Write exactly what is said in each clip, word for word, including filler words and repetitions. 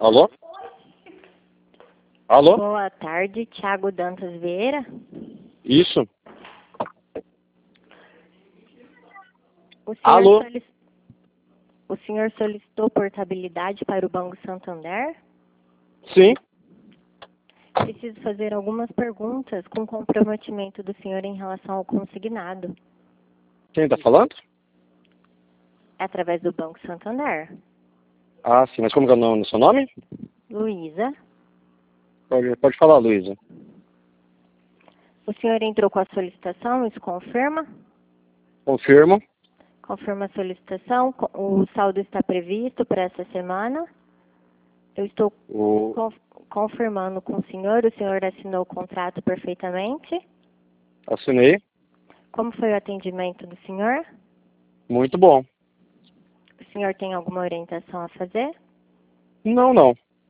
Alô? Alô? Boa tarde, Thiago Dantas Vieira. Isso. O senhor, Alô? solic... o senhor solicitou portabilidade para o Banco Santander? Sim. Preciso fazer algumas perguntas com comprometimento do senhor em relação ao consignado. Quem está falando? É através do Banco Santander. Ah, sim. Mas como que é o nome- seu nome? Luísa. Pode, pode falar, Luísa. O senhor entrou com a solicitação, isso confirma? Confirmo. Confirma a solicitação. Co- O saldo está previsto para essa semana. Eu estou O... conf- confirmando com o senhor. O senhor assinou o contrato perfeitamente. Assinei. Como foi o atendimento do senhor? Muito bom. O senhor tem alguma orientação a fazer? Não, não.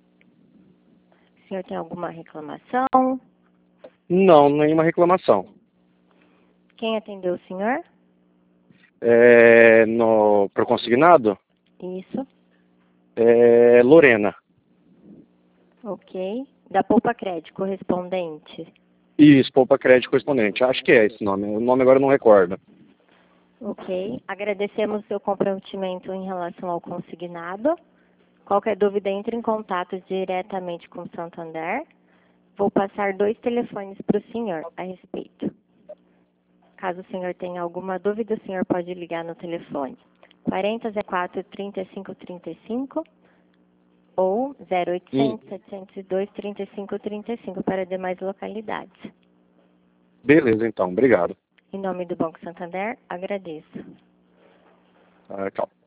O senhor tem alguma reclamação? Não, nenhuma reclamação. Quem atendeu o senhor? É, no, pro consignado? Isso. É Lorena. Ok. Da Poupa Crédito, correspondente. Isso, Poupa Crédito Correspondente. Acho que é esse nome. O nome agora eu não recordo. Ok. Agradecemos o seu comprometimento em relação ao consignado. Qualquer dúvida, entre em contato diretamente com o Santander. Vou passar dois telefones para o senhor a respeito. Caso o senhor tenha alguma dúvida, o senhor pode ligar no telefone quarenta, zero quatro, trinta e cinco, trinta e cinco ou zero oitocentos, setecentos e dois, trinta e cinco, trinta e cinco para demais localidades. Beleza, então. Obrigado. Em nome do Banco Santander, agradeço. Ah, tchau.